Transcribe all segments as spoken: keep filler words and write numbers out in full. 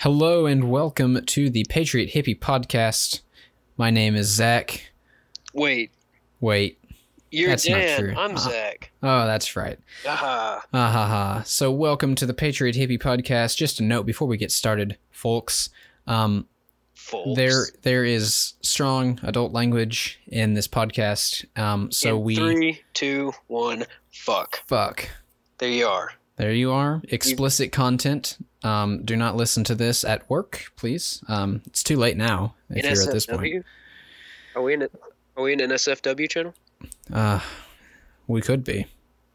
Hello and welcome to the Patriot Hippie Podcast. My name is Zach. Wait. Wait. You're that's Dan. Not true. I'm uh, Zach. Oh, that's right. Aha. Ah ha ha. So welcome to the Patriot Hippie Podcast. Just a note before we get started, folks. Um, Folks. there there is strong adult language in this podcast. Um, so In we three, two, one, fuck. fuck. There you are. There you are. Explicit content. Um, do not listen to this at work, please. Um, it's too late now if In you're S F W? at this point. Are we in a, Are we in an S F W channel? Uh, we could be.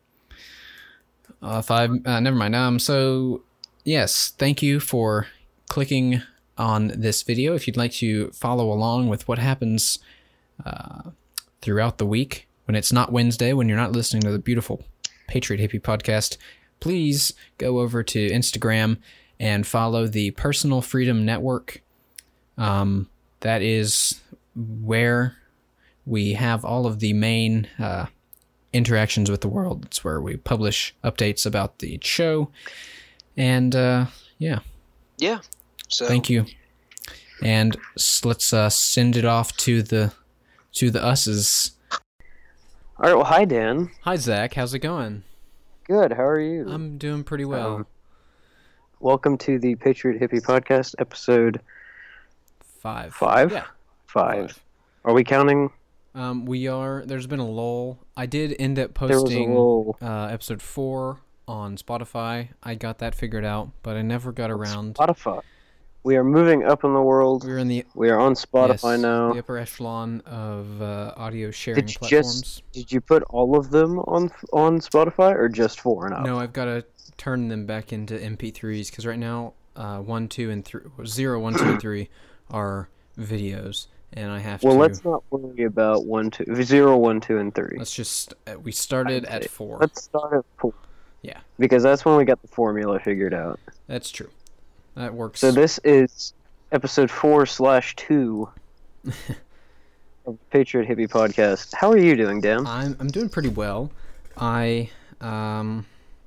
Uh, five. Uh, never mind. Um. So, yes, thank you for clicking on this video. If you'd like to follow along with what happens uh, throughout the week when it's not Wednesday, when you're not listening to the beautiful Patriot Hippie Podcast, please go over to Instagram and follow the Personal Freedom Network. Um, that is where we have all of the main uh, interactions with the world. It's where we publish updates about the show. And, uh, yeah. Yeah. So Thank you. And s- let's uh, send it off to the to the us's. All right. Well, hi, Dan. Hi, Zach. How's it going? Good. How are you? I'm doing pretty well. Um, welcome to the Patriot Hippie Podcast, episode Five. five. Yeah. Five. Five. Are we counting? Um, we are. There's been a lull. I did end up There was a posting lull. uh, episode four on Spotify. I got that figured out, but I never got around. Spotify. We are moving up in the world. We were in the We are on Spotify yes, now. the upper echelon of uh, audio sharing Did you platforms. just did you put all of them on on Spotify or just four and up? No, I've got to turn them back into M P threes because right now, uh, one, two, and three, zero, one, two, and three are videos, and I have Well, to. let's not worry about one, two, zero, one, two, and three. Let's just. Uh, we started I'd at say- four. Let's start at four. Yeah. Because that's when we got the formula figured out. That's true. That works. So this is episode four slash two of the Patriot Hippie Podcast. How are you doing, Dan? I'm I'm doing pretty well. I um.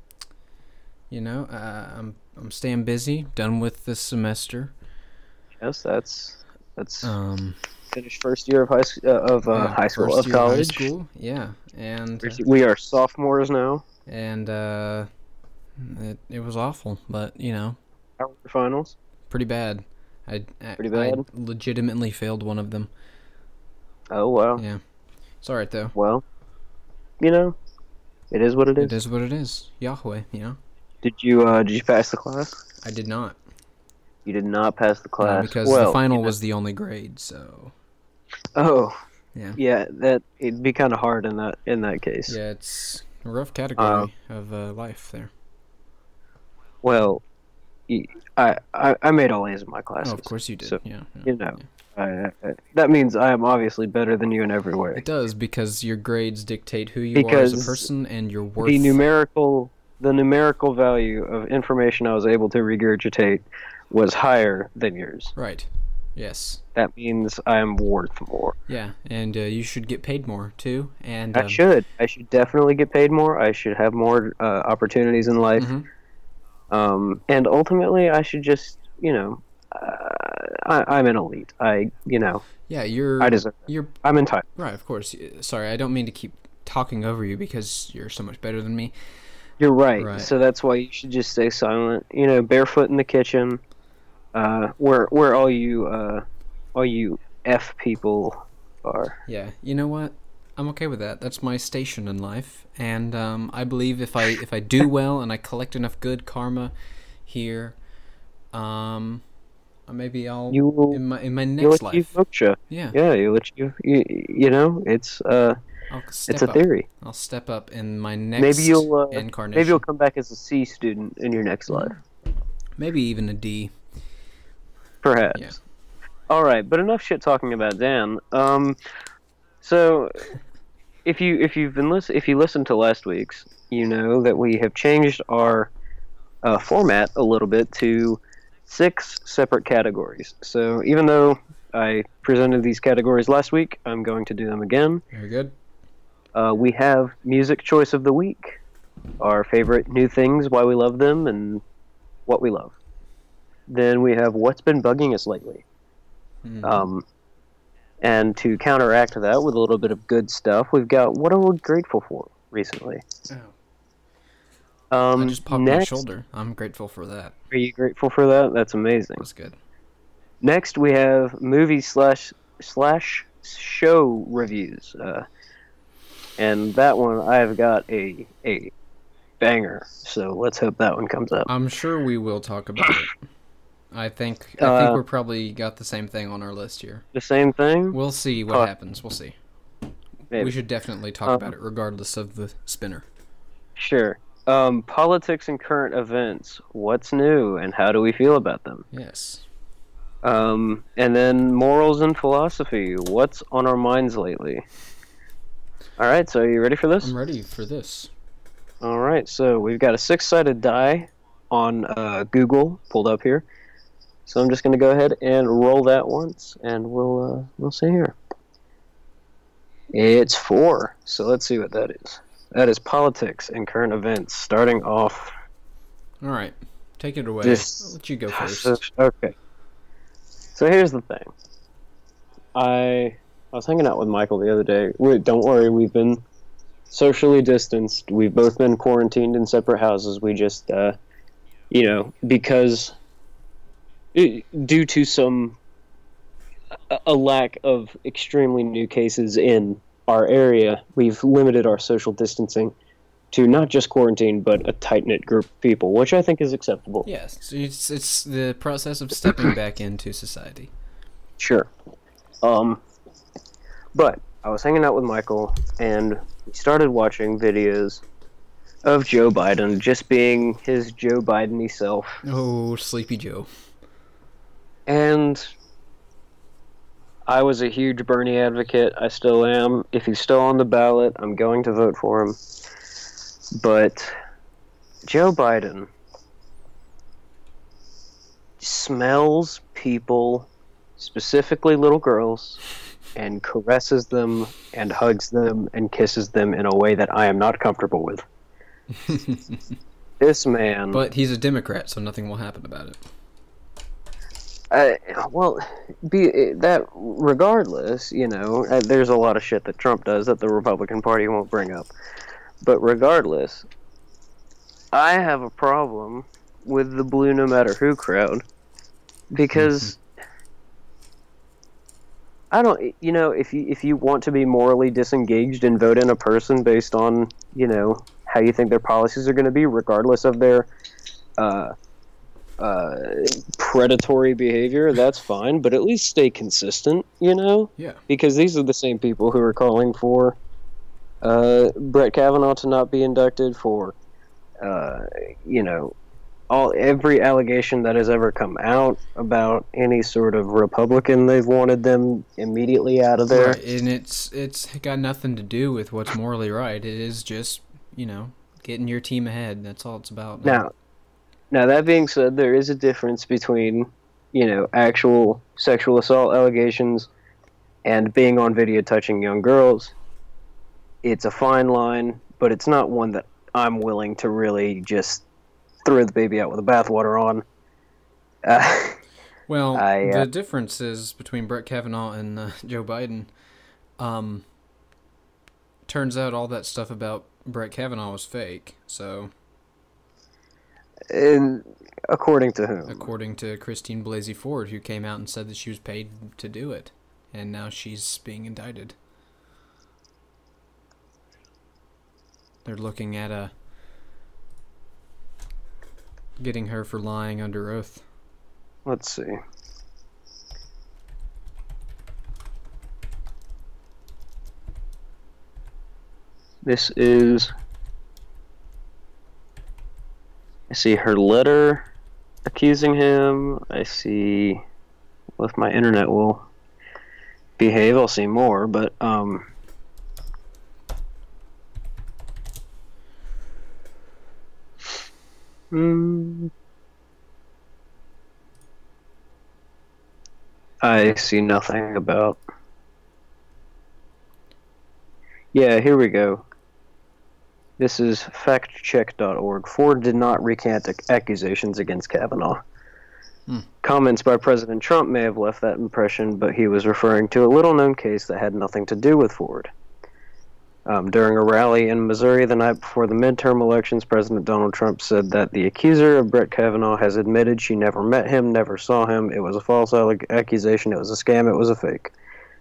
You know, uh, I'm I'm staying busy. Done with this semester. Yes, that's that's Um. finished first year of high s- uh, of uh, yeah, high school first of year high college. school. Yeah, and uh, We are sophomores now. and uh, it it was awful, but you know, How are the finals? pretty bad. I, I Pretty bad? I legitimately failed one of them. Oh wow. Yeah, it's all right though. Well, you know, it is what it is. It is what it is. Yahweh, you know. Did you uh did you pass the class? I did not You did not pass the uh, class because well, the final you know- was the only grade. So Oh, yeah, yeah. That it'd be kind of hard in that in that case. yeah, it's a rough category of uh, life there. Well, y- I, I I made all A's in my classes. Oh, of course you did. So, yeah, yeah. you know, I, I, that means I am obviously better than you in every way. It does because your grades dictate who you are Because as a person and your worth. The numerical the numerical value of information I was able to regurgitate was higher than yours. Right. Yes. That means I am worth more. Yeah, and uh, you should get paid more too. And I um, should. I should definitely get paid more. I should have more uh, opportunities in life. mhm. Um, and ultimately, I should just, you know, uh, I, I'm an elite. I, you know, Yeah, you're. I deserve it. You're I'm entitled. right, of course. Sorry, I don't mean to keep talking over you because you're so much better than me. You're right. Right. So that's why you should just stay silent. You know, barefoot in the kitchen, uh, where where all you uh, all you f people are. Yeah, you know what? I'm okay with that. That's my station in life, and um, I believe if I if I do well and I collect enough good karma here, um, maybe I'll You will. in my in my You'll next achieve life. moksha. Yeah, Yeah, you'll achieve. You, you know, it's uh, I'll step it's a up. theory. I'll step up in my next Maybe you'll uh, incarnation. maybe you'll come back as a C student in your next life. Maybe even a D. Perhaps. Yeah. All right, but enough shit talking about Dan. Um, so if you if you've been listen if you listened to last week's, you know that we have changed our uh, format a little bit to six separate categories. So even though I presented these categories last week, I'm going to do them again. Very good. Uh, we have music choice of the week, our favorite new things, why we love them, and what we love. Then we have what's been bugging us lately. Mhm. Um, and to counteract that with a little bit of good stuff, we've got what are we grateful for recently. Oh. Um, I just popped next, my shoulder. I'm grateful for that. Are you grateful for that? That's amazing. That's good. Next, we have movie slash slash show reviews, uh, and that one I've got a a banger. So let's hope that one comes up. I'm sure we will talk about it. I think I think Uh, we're probably got the same thing on our list here. The same thing. We'll see what Uh, happens. We'll see. Maybe. We should definitely talk Um, about it, regardless of the spinner. Sure. Um, politics and current events. What's new, and how do we feel about them? Yes. Um, and then morals and philosophy. What's on our minds lately? All right. So, are you ready for this? I'm ready for this. All right, so we've got a six-sided die on uh, Google pulled up here. So I'm just going to go ahead and roll that once, and we'll uh, we'll see here. It's four. So let's see what that is. That is politics and current events. Starting off. All right, take it away. This- I'll let you go first. So, okay. So here's the thing. I I was hanging out with Michael the other day. Wait, don't worry, we've been socially distanced. We've both been quarantined in separate houses. We just, uh, you know, because due to some a lack of extremely new cases in our area, we've limited our social distancing to not just quarantine, but a tight-knit group of people, which I think is acceptable. Yes, so it's it's the process of stepping back into society. Sure. Um, but I was hanging out with Michael, and we started watching videos of Joe Biden just being his Joe Biden-y self. Oh, Sleepy Joe. And I was a huge Bernie advocate. I still am. If he's still on the ballot, I'm going to vote for him. But Joe Biden smells people, specifically little girls, and caresses them and hugs them and kisses them in a way that I am not comfortable with. This man... But he's a Democrat, so nothing will happen about it. Uh, well, be that regardless, you know, uh, there's a lot of shit that Trump does that the Republican Party won't bring up. But regardless, I have a problem with the blue no matter who crowd because mm-hmm. I don't, you know, if you if you want to be morally disengaged and vote in a person based on, you know, how you think their policies are going to be, regardless of their uh, uh, predatory behavior, that's fine. But at least stay consistent, you know? Yeah. Because these are the same people who are calling for uh, Brett Kavanaugh to not be inducted, for, uh, you know, all every allegation that has ever come out about any sort of Republican. They've wanted them immediately out of there. Right, and it's it's got nothing to do with what's morally right. It is just, you know, getting your team ahead. That's all it's about. Now, now that being said, there is a difference between, you know, actual sexual assault allegations and being on video touching young girls. It's a fine line, but it's not one that I'm willing to really just throw the baby out with the bathwater on. Uh, well, I, uh, the difference is between Brett Kavanaugh and uh, Joe Biden. Um, turns out all that stuff about Brett Kavanaugh was fake. So, and according to whom? According to Christine Blasey Ford, who came out and said that she was paid to do it, and now she's being indicted. They're looking at a. Getting her for lying under oath. Let's see. This is... I see her letter accusing him. I see... Well, if my internet will behave, I'll see more, but, um... Hmm. I see nothing about... Yeah, here we go. This is fact check dot org. Ford did not recant ac- accusations against Kavanaugh. Comments by President Trump may have left that impression, but he was referring to a little-known case that had nothing to do with Ford. Um, during a rally in Missouri the night before the midterm elections, President Donald Trump said that the accuser of Brett Kavanaugh has admitted she never met him, never saw him. It was a false accusation. It was a scam. It was a fake.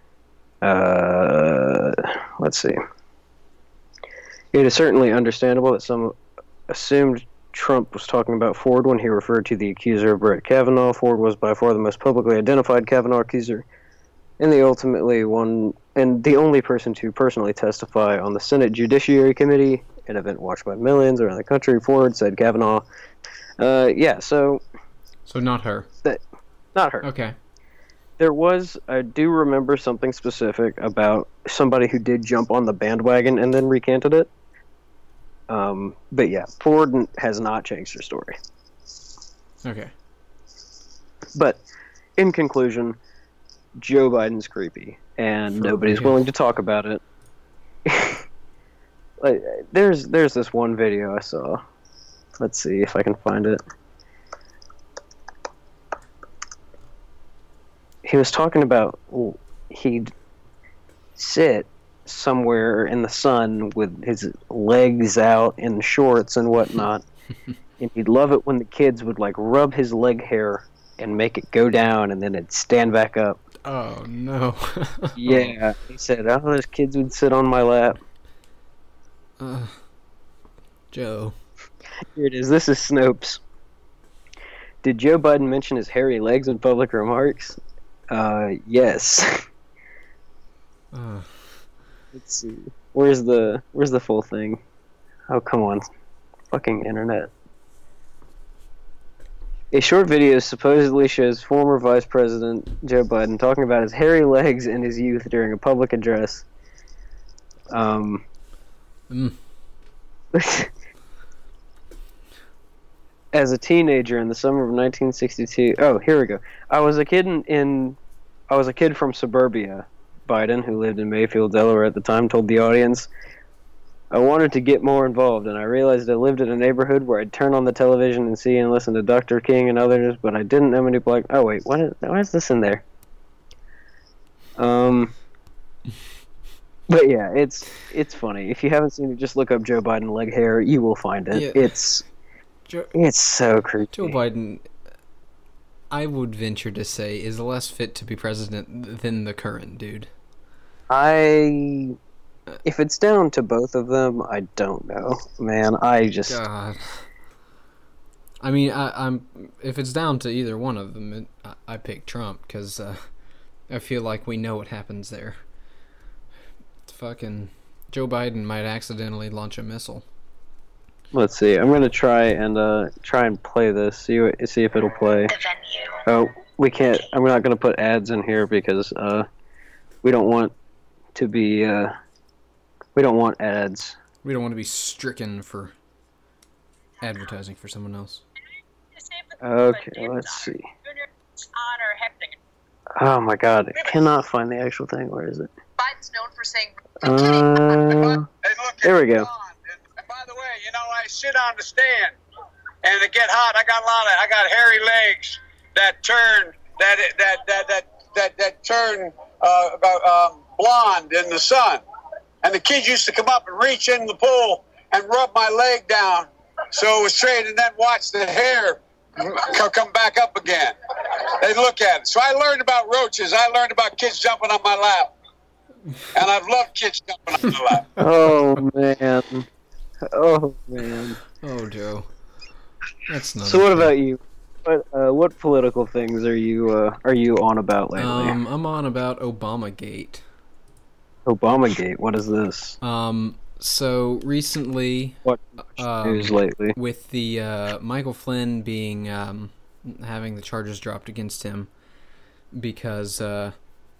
Uh, let's see. It is certainly understandable that some assumed Trump was talking about Ford when he referred to the accuser of Brett Kavanaugh. Ford was by far the most publicly identified Kavanaugh accuser, and the ultimately one and the only person to personally testify on the Senate Judiciary Committee, an event watched by millions around the country. Ford said Kavanaugh. Uh, yeah, so So not her. that, not her. Okay. There was, I do remember something specific about somebody who did jump on the bandwagon and then recanted it. Um, but yeah, Ford n- has not changed her story. Okay. But in conclusion, Joe Biden's creepy, and For nobody's real. willing to talk about it. Like, there's there's this one video I saw. Let's see if I can find it. He was talking about well, he'd sit somewhere in the sun with his legs out in shorts and whatnot, and he'd love it when the kids would like rub his leg hair and make it go down, and then it'd stand back up. Oh, no. Yeah, he said, "Oh, those kids would sit on my lap." Uh, Joe. Here it is. This is Snopes. Did Joe Biden mention his hairy legs in public remarks? Uh, yes. Uh, Let's see. Where's the Where's the full thing? Oh, come on, fucking internet. A short video supposedly shows former Vice President Joe Biden talking about his hairy legs in his youth during a public address. Um. mm, As a teenager in the summer of nineteen sixty-two. Oh, here we go. I was a kid in, in I was a kid from suburbia. Biden, who lived in Mayfield, Delaware at the time, told the audience, "I wanted to get more involved, and I realized I lived in a neighborhood where I'd turn on the television and see and listen to Doctor King and others, but I didn't know many black." Oh wait, what is why is this in there? Um. But yeah, it's it's funny. If you haven't seen it, just look up Joe Biden leg hair. You will find it. Yeah. It's Joe, it's so creepy. Joe Biden, I would venture to say, is less fit to be president than the current dude. I, if it's down to both of them, I don't know, man. I just God. I mean, I, I'm if it's down to either one of them, it, I, I pick Trump because uh, I feel like we know what happens there. Fucking Joe Biden might accidentally launch a missile. let's see. I'm gonna try and uh try and play this. See what, see if it'll play. Oh, we can't. I'm not gonna put ads in here because uh we don't want to be uh we don't want ads. We don't want to be stricken for advertising for someone else. Okay, let's see. Oh my god, I cannot find the actual thing. Where is it? Biden's known for saying. Uh, Hey, look, there we it's go. on. And, and by the way, you know, I sit on the stand, and it get hot. I got a lot of, I got hairy legs that turn, that that that that that, that turn uh, about, um, blonde in the sun. And the kids used to come up and reach in the pool and rub my leg down, so it was straight, and then watch the hair co- come back up again. They look at it. So I learned about roaches. I learned about kids jumping on my lap. And I've loved kids jumping on my lap. Oh man. Oh man. Oh, Joe. That's not. So what okay. about you? What uh, what political things are you uh, are you on about lately? Um, I'm on about Obamagate. Obamagate. What is this? Um, so recently, What um, news lately? with the uh, Michael Flynn being um, having the charges dropped against him because uh,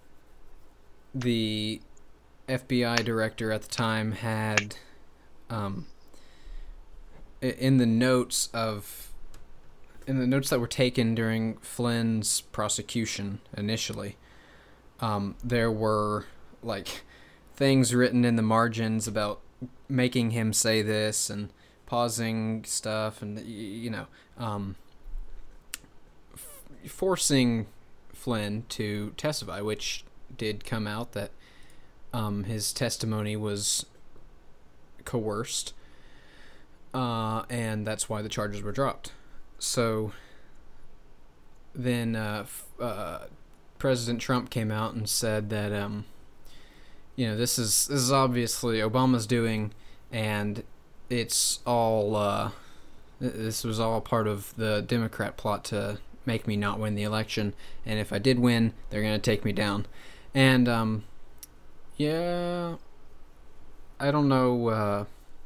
the F B I director at the time had um, i- in the notes of in the notes that were taken during Flynn's prosecution initially, um, there were like things written in the margins about making him say this and pausing stuff and y- you know um, f- forcing Flynn to testify, which did come out that um, his testimony was coerced, uh, and that's why the charges were dropped. So then uh, uh, President Trump came out and said that um, you know this is this is obviously Obama's doing, and it's all uh, this was all part of the Democrat plot to make me not win the election, and if I did win, they're gonna take me down. And um, yeah, I don't know. Uh,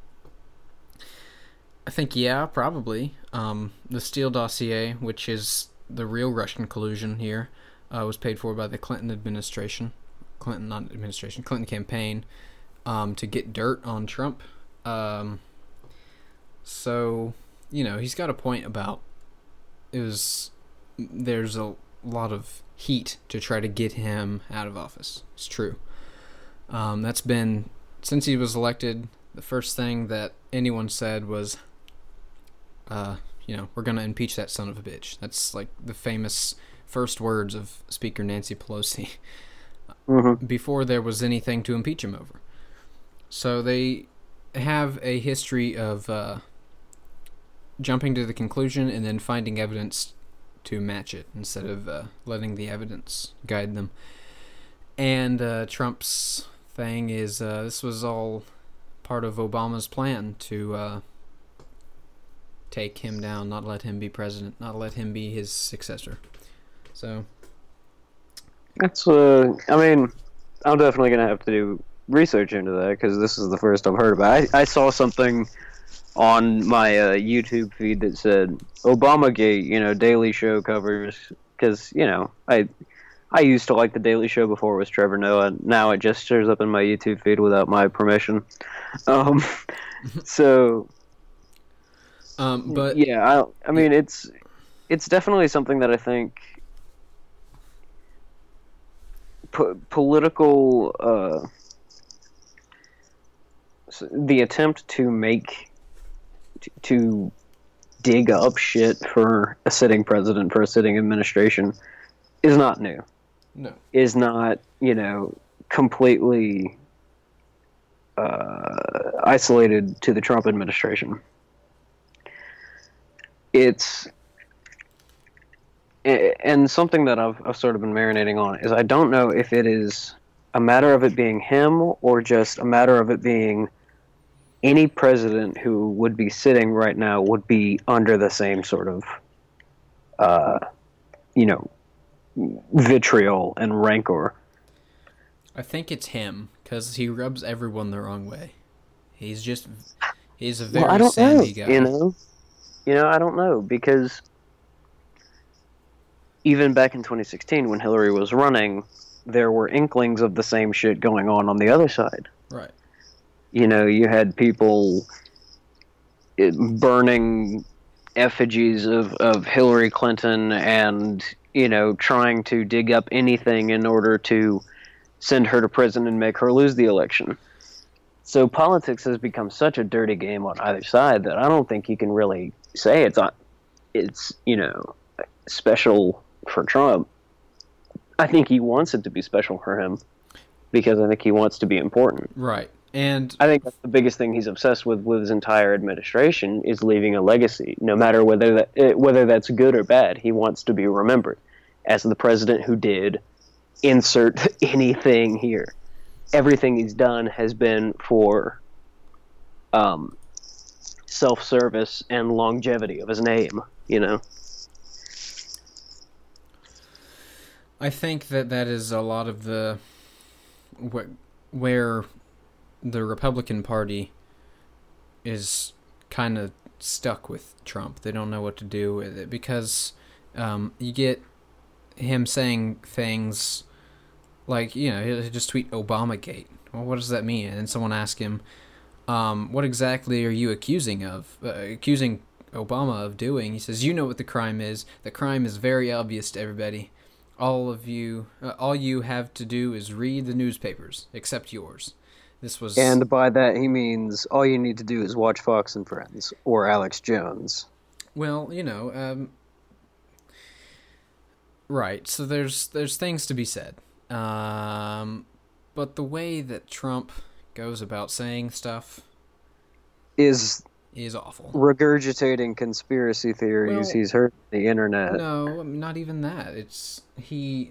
I think yeah, probably. Um, the Steele dossier, which is the real Russian collusion here, uh, was paid for by the Clinton administration, Clinton not administration, Clinton campaign, um, to get dirt on Trump. Um, so you know he's got a point about it was. There's a lot of heat to try to get him out of office. It's true. Um, that's been, since he was elected, the first thing that anyone said was, uh, you know, we're going to impeach that son of a bitch. That's like the famous first words of Speaker Nancy Pelosi Mm-hmm. before there was anything to impeach him over. So they have a history of uh, jumping to the conclusion and then finding evidence to match it instead of uh, letting the evidence guide them. And uh, Trump's thing is uh, this was all part of Obama's plan to uh, take him down, not let him be president, not let him be his successor. So That's, uh, I mean, I'm definitely going to have to do research into that because this is the first I've heard about it. I, I saw something on my uh, YouTube feed that said Obamagate, you know, Daily Show covers, because, you know, I I used to like the Daily Show before it was Trevor Noah. Now it just shows up in my YouTube feed without my permission. Um, so, um, but yeah, I, I mean, it's it's definitely something that I think po- political, uh, the attempt to make to dig up shit for a sitting president, for a sitting administration, is not new. No. Is not, you know, completely uh, isolated to the Trump administration. It's... And something that I've, I've sort of been marinating on is I don't know if it is a matter of it being him or just a matter of it being any president who would be sitting right now would be under the same sort of, uh, you know, vitriol and rancor. I think it's him because he rubs everyone the wrong way. He's just he's a very well, I don't sandy know, guy. You know, you know, I don't know because even back in twenty sixteen when Hillary was running, there were inklings of the same shit going on on the other side. Right. You know, you had people it, burning effigies of, of Hillary Clinton and, you know, trying to dig up anything in order to send her to prison and make her lose the election. So politics has become such a dirty game on either side that I don't think you can really say it's, it's you know, special for Trump. I think he wants it to be special for him because I think he wants to be important. Right. And I think that's the biggest thing he's obsessed with with his entire administration is leaving a legacy. No matter whether that whether that's good or bad, he wants to be remembered as the president who did insert anything here. Everything he's done has been for um, self-service and longevity of his name, you know? I think that that is a lot of the wh- where the Republican Party is kind of stuck with Trump. They don't know what to do with it because um, you get him saying things like, you know, he'll just tweet Obamagate. Well, what does that mean? And someone asks him, um, what exactly are you accusing of, uh, accusing Obama of doing? He says, you know what the crime is. The crime is very obvious to everybody. All of you, uh, all you have to do is read the newspapers, except yours. This was, and by that he means all you need to do is watch Fox and Friends or Alex Jones. Well, you know, um, Right. So there's there's things to be said. Um, but the way that Trump goes about saying stuff Is is awful. regurgitating conspiracy theories Well, he's heard on the internet. No, I mean, not even that. It's he.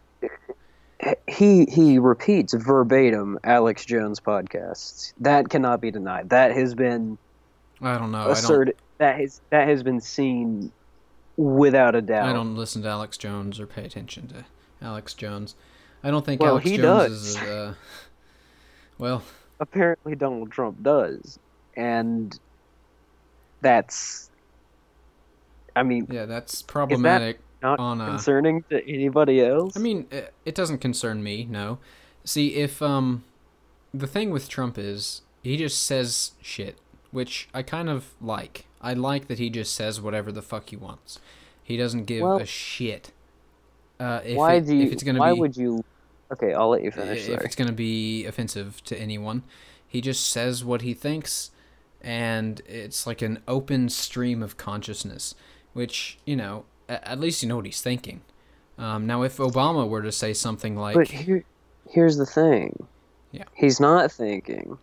He he repeats verbatim Alex Jones podcasts. That cannot be denied. That has been I don't know. asserted. That has that has been seen without a doubt. I don't. I don't listen to Alex Jones or pay attention to Alex Jones. I don't think Well, Alex he Jones does. is. Uh, well, Apparently, Donald Trump does, and that's. I mean, yeah, that's problematic. not on a, concerning to anybody else. I mean, it, it doesn't concern me. No. See, if um, the thing with Trump is he just says shit, which I kind of like. I like that he just says whatever the fuck he wants. He doesn't give Well, a shit. Uh, if why it, do you? if it's gonna why be, would you? Okay, I'll let you finish. if Sorry. it's gonna be offensive to anyone, he just says what he thinks, and it's like an open stream of consciousness, which, you know, at, at least you know what he's thinking. Um, now, if Obama were to say something like, But here, here's the thing. Yeah. He's not thinking.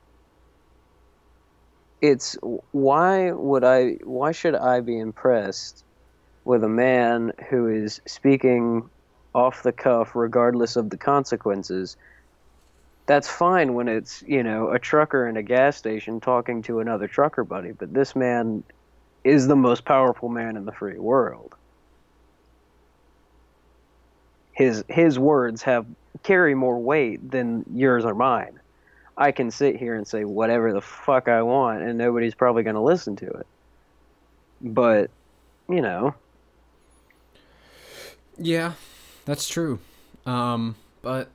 It's why would I? Why should I be impressed with a man who is speaking off the cuff, regardless of the consequences? That's fine when it's, you know, a trucker in a gas station talking to another trucker buddy, but this man is the most powerful man in the free world. His his words have carry more weight than yours or mine. I can sit here and say whatever the fuck I want, and nobody's probably going to listen to it. But, you know. yeah, that's true. Um, but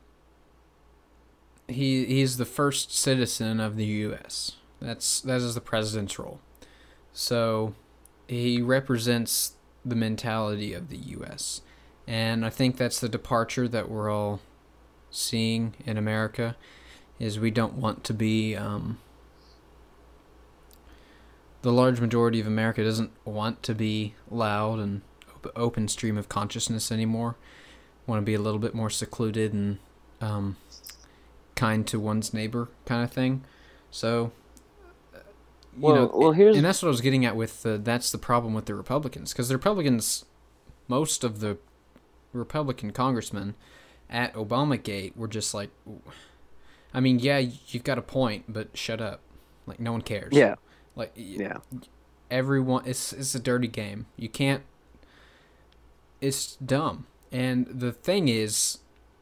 he he's the first citizen of the U S. That's that is the president's role. So he represents the mentality of the U S. And I think that's the departure that we're all seeing in America, is we don't want to be, um, the large majority of America doesn't want to be loud and op- open stream of consciousness anymore. Want to be a little bit more secluded and um, kind to one's neighbor kind of thing. So, uh, you Well- know, well, here's- and that's what I was getting at with the, that's the problem with the Republicans, because the Republicans, most of the Republican congressmen at Obamagate were just like, I mean, yeah, you've got a point, but shut up. Like, no one cares. Yeah. Like, Yeah. everyone, it's it's a dirty game. You can't, it's dumb. And the thing is,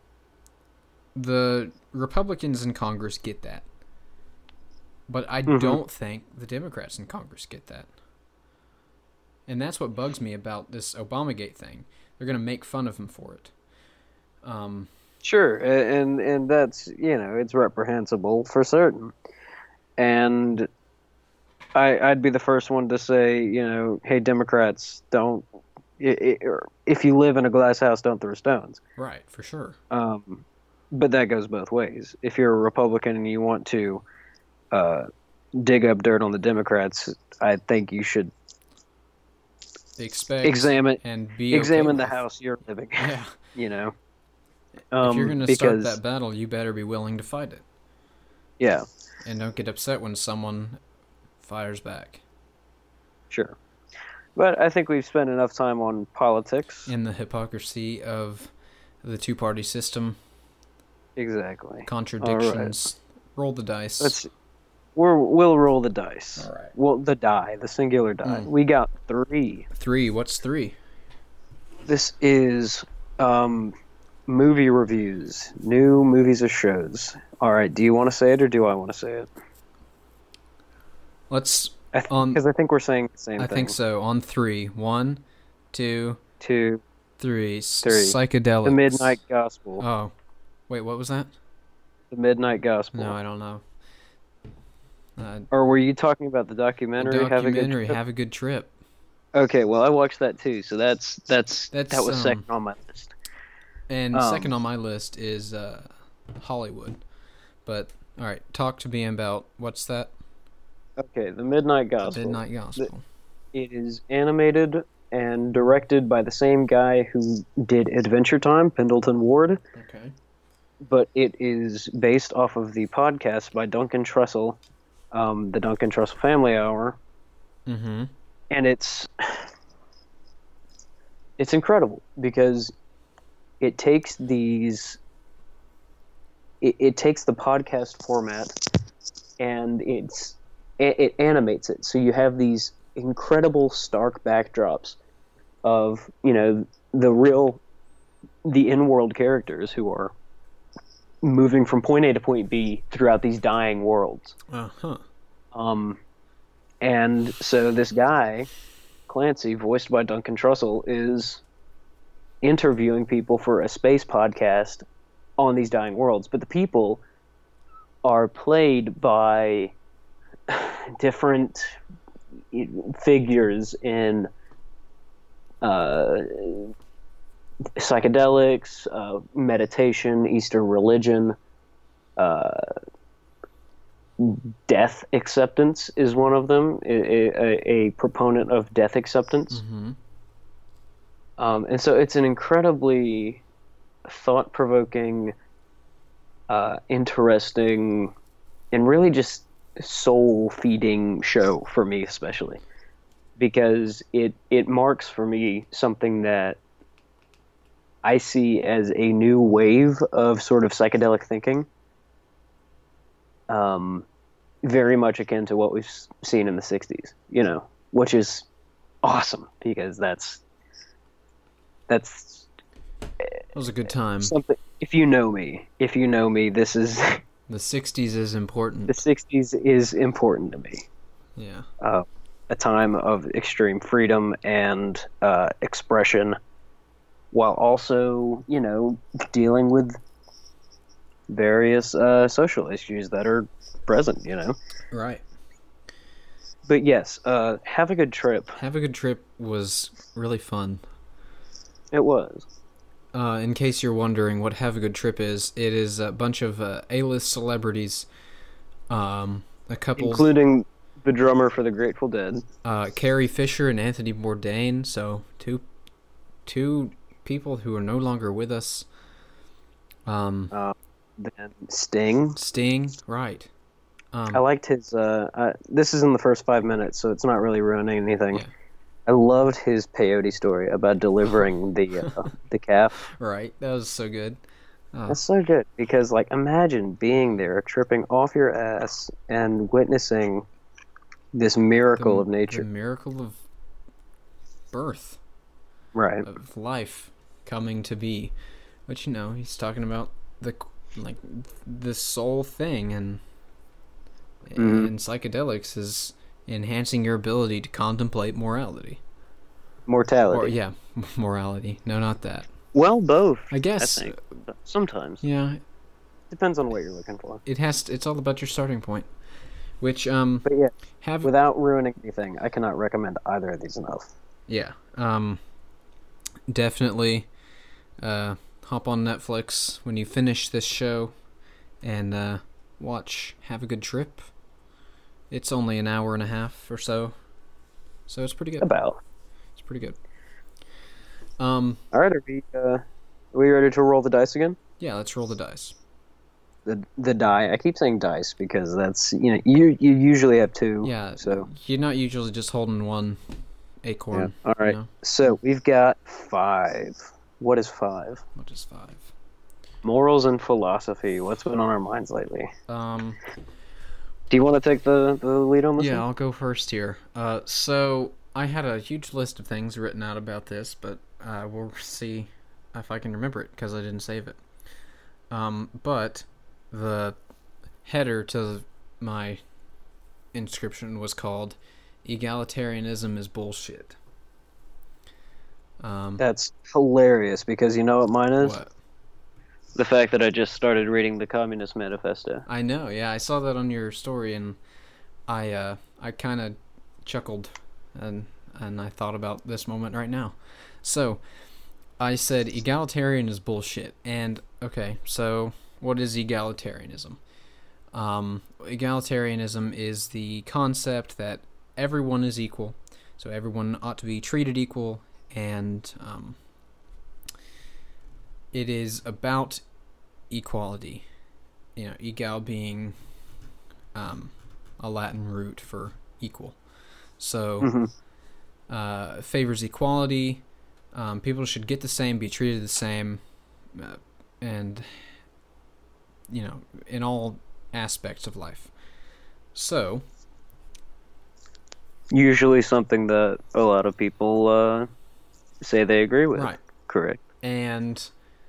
the Republicans in Congress get that. But I Mhm. don't think the Democrats in Congress get that. And that's what bugs me about this Obamagate thing. They're going to make fun of him for it. Um, Sure, a- and and that's, you know, it's reprehensible for certain. And I I'd be the first one to say, you know, hey, Democrats, don't i- i- or if you live in a glass house, don't throw stones. right, for sure. Um, but that goes both ways. If you're a Republican and you want to uh, dig up dirt on the Democrats, I think you should Expect examine and be examine okay the with. house you're living in. Yeah. You know, If you're Um, going to start because- that battle, you better be willing to fight it. yeah, And don't get upset when someone fires back. sure. But I think we've spent enough time on politics. In the hypocrisy of the two-party system, Exactly. contradictions, roll the dice. Let's we're, we'll roll the dice. All right. Well, the die, the singular die. Mm. We got three. Three. What's three? This is um, movie reviews, new movies or shows. All right. Do you want to say it or do I want to say it? Let's. Because I, On- th- I think we're saying the same I thing. think so. On three. One, two, Two, three. S- Three. Psychedelics. the Midnight Gospel. Oh, wait. What was that? The Midnight Gospel. No, I don't know. Uh, Or were you talking about the documentary? Have a good documentary. trip? Have a good trip. Okay, well I watched that too, so that's that's, That's, that was um, second on my list. And Um, second on my list is uh, Hollywood. But all right, talk to me about what's that? Okay, the Midnight Gospel. Midnight Gospel. It is animated and directed by the same guy who did Adventure Time, Pendleton Ward. Okay. But it is based off of the podcast by Duncan Trussell, um, the Duncan Trussell Family Hour. Mm-hmm. And it's it's incredible because it takes these it, it takes the podcast format and it's it, it animates it. So you have these incredible stark backdrops of, you know, the real the in-world characters who are moving from point A to point B throughout these dying worlds. Uh-huh. Um, and so this guy, Clancy, voiced by Duncan Trussell, is interviewing people for a space podcast on these dying worlds. But the people are played by different figures in uh, psychedelics, uh, meditation, Eastern religion, uh, death acceptance is one of them, a, a, a proponent of death acceptance. Mm-hmm. Um, and so it's an incredibly thought-provoking, uh, interesting, and really just soul-feeding show for me especially. Because it, it marks for me something that I see as a new wave of sort of psychedelic thinking, um, very much akin to what we've seen in the sixties, you know, which is awesome because that's that's It was a good time. something. If you know me, if you know me, this is The sixties is important. the sixties is important to me. Yeah. Uh, a time of extreme freedom and uh, expression, while also, you know, dealing with various uh, social issues that are present, you know. Right. But yes, uh, have a good trip. Have a Good Trip was really fun. It was. Uh, in case you're wondering what Have a Good Trip is, it is a bunch of uh, A-list celebrities, um, a couple, Including the drummer for the Grateful Dead. uh, Carrie Fisher and Anthony Bourdain, so two, two people who are no longer with us. Um, Uh, then Sting. Sting, right. Um, I liked his, uh, uh, this is in the first five minutes, so it's not really ruining anything. Yeah. I loved his peyote story about delivering the uh, the calf. right, that was so good. Oh, That's so good, because, like, imagine being there, tripping off your ass, and witnessing this miracle the, of nature. The miracle of birth, Right. of life coming to be. But, you know, he's talking about the, like, the soul thing, and, Mhm. and psychedelics is enhancing your ability to contemplate morality. Mortality. Or, yeah, morality. No, not that. Well, both. I guess, I think. Sometimes. yeah, Depends on what you're looking for. it has to, it's all about your starting point. Which, um, But yeah, have... without ruining anything, I cannot recommend either of these enough. Yeah, um, definitely uh, hop on Netflix when you finish this show and uh, watch Have a Good Trip. It's only an hour and a half or so, so it's pretty good. About. It's pretty good. Um, All right, are we, uh, are we ready to roll the dice again? yeah, let's roll the dice. The the die. I keep saying dice because that's, you know, you you usually have two. Yeah, So you're not usually just holding one acorn. yeah. All right. You know? So we've got five. What is five? What is five? Morals and philosophy. What's been on our minds lately? Um, Do you want to take the, the lead on this yeah, one? I'll go first here. Uh, so I had a huge list of things written out about this, but uh, we'll see if I can remember it because I didn't save it. Um, but the header to my inscription was called "Egalitarianism is bullshit." Um, That's hilarious because you know what mine is? what? The fact that I just started reading the Communist Manifesto. I know, yeah, I saw that on your story, and I uh, I kind of chuckled, and and I thought about this moment right now. So, I said egalitarian is bullshit, and okay, so what is egalitarianism? Um, egalitarianism is the concept that everyone is equal, So everyone ought to be treated equal, and um, it is about equality. You know, egal being um, a Latin root for equal. So Mm-hmm. uh, favors equality. Um, people should get the same, be treated the same, uh, and, you know, in all aspects of life. So, Usually something that a lot of people uh, say they agree with. right. Correct. And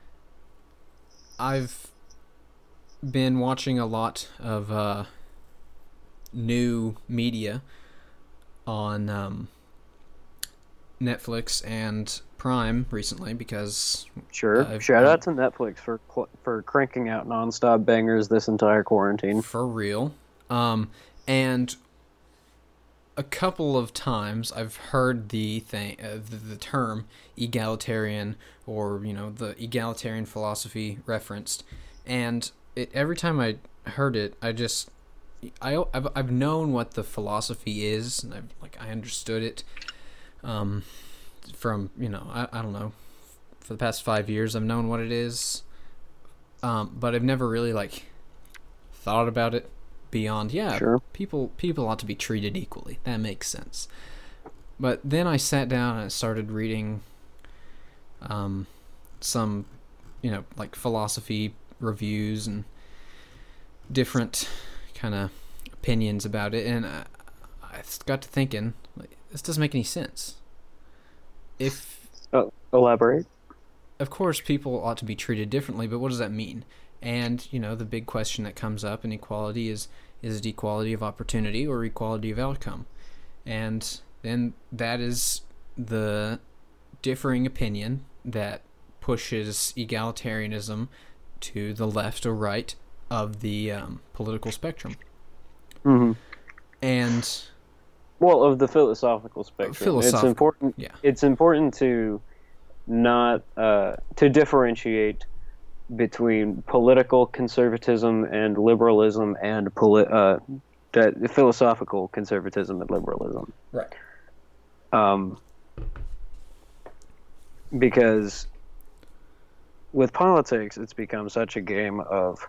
I've been watching a lot of uh, new media on um, Netflix and Prime recently because Sure. I've- Shout I'm- out to Netflix for cl- for cranking out nonstop bangers this entire quarantine. for real. Um, and a couple of times I've heard the thing, uh, the, the term egalitarian, or you know, the egalitarian philosophy referenced, and it every time I heard it, I just I I've, I've known what the philosophy is, and I've like I understood it, um, from you know I I don't know, for the past five years I've known what it is, um, but I've never really like thought about it beyond yeah Sure. people people ought to be treated equally. That makes sense. But then I sat down and I started reading um some you know like philosophy reviews and different kind of opinions about it, and I, I got to thinking like, this doesn't make any sense. If Oh, elaborate. of course people ought to be treated differently, but what does that mean? And you know the big question that comes up in equality is is it equality of opportunity or equality of outcome? And then that is the differing opinion that pushes egalitarianism to the left or right of the um, political spectrum. Mm-hmm. And Well, of the philosophical spectrum, it's Philosophical, important. yeah. It's important to not uh, to differentiate between political conservatism and liberalism, and poli- uh, the philosophical conservatism and liberalism. right, Um, because with politics, it's become such a game of,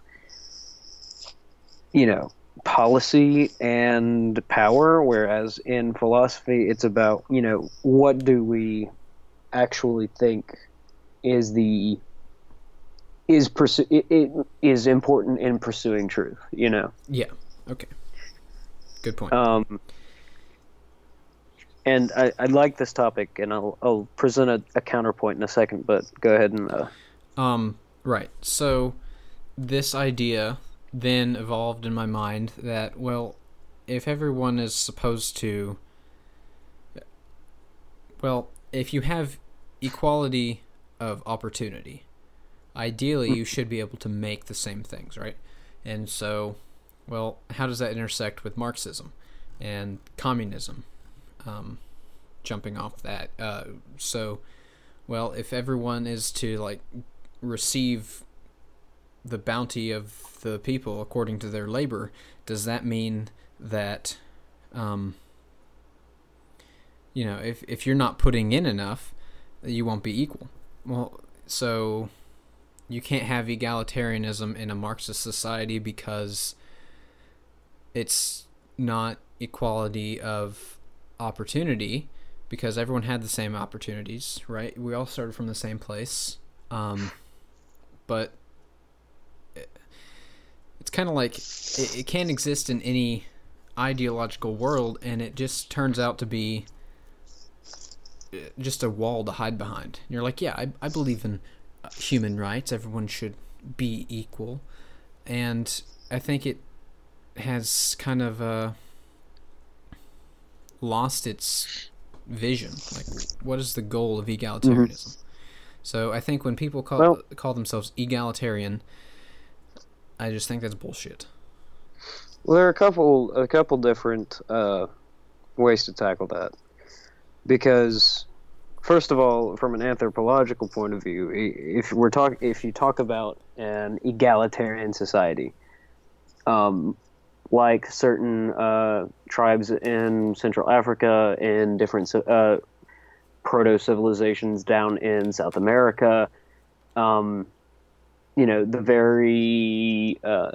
you know, policy and power, whereas in philosophy, it's about, you know, what do we actually think is the is pursu- it, it is important in pursuing truth, you know. yeah, okay, good point. Um, and I, I like this topic, and I'll I'll present a, a counterpoint in a second. But go ahead and uh, Um, right. So this idea then evolved in my mind that, well, if everyone is supposed to, well, if you have equality of opportunity, ideally you should be able to make the same things, right? And so, well, how does that intersect with Marxism and communism? Um, jumping off that. Uh, so, well, if everyone is to, like, receive the bounty of the people according to their labor, does that mean that, um, you know, if, if you're not putting in enough, you won't be equal? Well, so you can't have egalitarianism in a Marxist society because it's not equality of opportunity, because everyone had the same opportunities, right? We all started from the same place. Um, but it, it's kind of like it, it can't exist in any ideological world, and it just turns out to be just a wall to hide behind. And you're like, yeah, I, I believe in human rights. Everyone should be equal. And I think it has kind of uh, lost its vision. Like, what is the goal of egalitarianism? Mm-hmm. So I think when people call well, call themselves egalitarian, I just think that's bullshit. Well, there are a couple a couple different uh, ways to tackle that. Because, first of all, from an anthropological point of view, if we're talk if you talk about an egalitarian society, um, like certain uh, tribes in Central Africa and different uh, proto-civilizations down in South America. Um, you know, the very uh,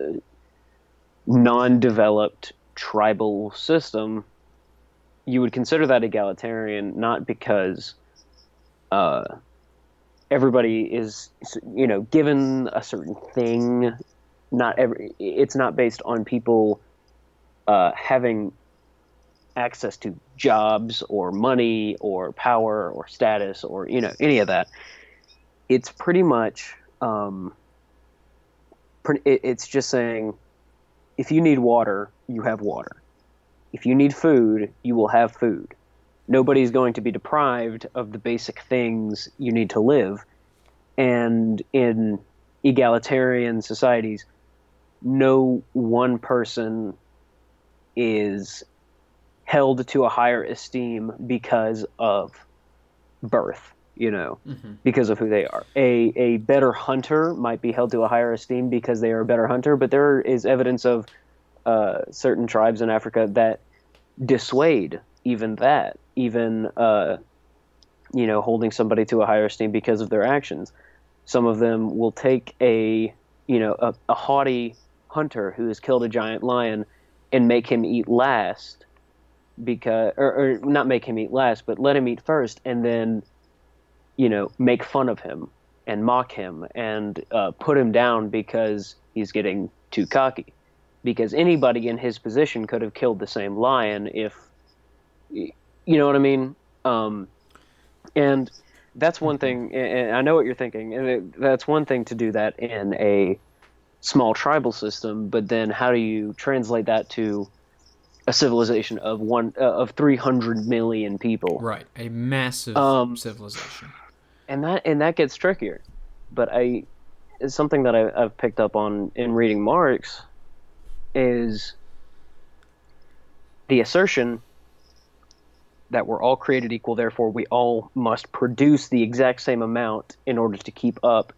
non-developed tribal system, you would consider that egalitarian, not because uh, everybody is, you know, given a certain thing. Not every, it's not based on people uh, having access to jobs or money or power or status or, you know, any of that. It's pretty much, um, pre- it, it's just saying, if you need water, you have water. If you need food, you will have food. Nobody's going to be deprived of the basic things you need to live. And in egalitarian societies, no one person is held to a higher esteem because of birth, you know, mm-hmm. because of who they are. A a better hunter might be held to a higher esteem because they are a better hunter, but there is evidence of uh, certain tribes in Africa that dissuade even that, even, uh, you know, holding somebody to a higher esteem because of their actions. Some of them will take a, you know, a, a haughty hunter who has killed a giant lion and make him eat last because, or, or not make him eat last, but let him eat first, and then, you know, make fun of him and mock him and uh, put him down because he's getting too cocky. Because anybody in his position could have killed the same lion if, you know what I mean? Um, and that's one thing, and I know what you're thinking, and it, that's one thing to do that in a small tribal system, but then how do you translate that to a civilization of one uh, of three hundred million people? Right, a massive um, civilization, and that and that gets trickier. But I, it's something that I, I've picked up on in reading Marx is the assertion that we're all created equal, therefore we all must produce the exact same amount in order to keep up,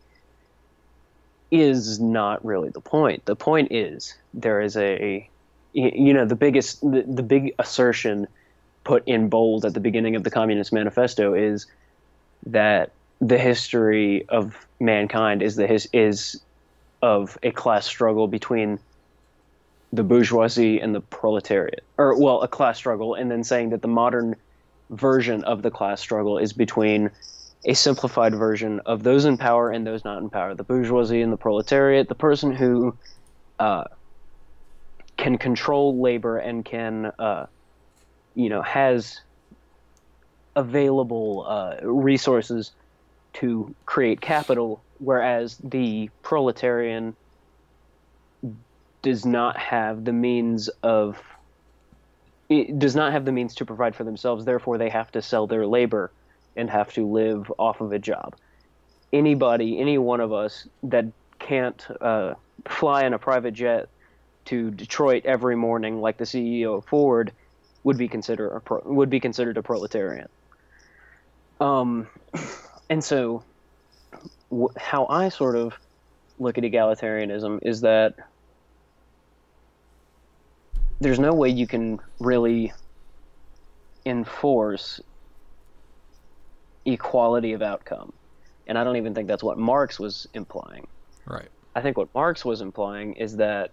is not really the point. The point is there is a, you know, the biggest, the, the big assertion put in bold at the beginning of the Communist Manifesto is that the history of mankind is the his is of a class struggle between the bourgeoisie and the proletariat, or well, a class struggle, and then saying that the modern version of the class struggle is between a simplified version of those in power and those not in power, the bourgeoisie and the proletariat, the person who uh, can control labor and can, uh, you know, has available uh, resources to create capital, whereas the proletarian does not have the means of it does not have the means to provide for themselves. Therefore, they have to sell their labor and have to live off of a job. Anybody, any one of us that can't uh, fly in a private jet to Detroit every morning like the C E O of Ford would be considered a pro, would be considered a proletarian. Um, and so, wh- how I sort of look at egalitarianism is that there's no way you can really enforce equality of outcome. And I don't even think that's what Marx was implying. Right. I think what Marx was implying is that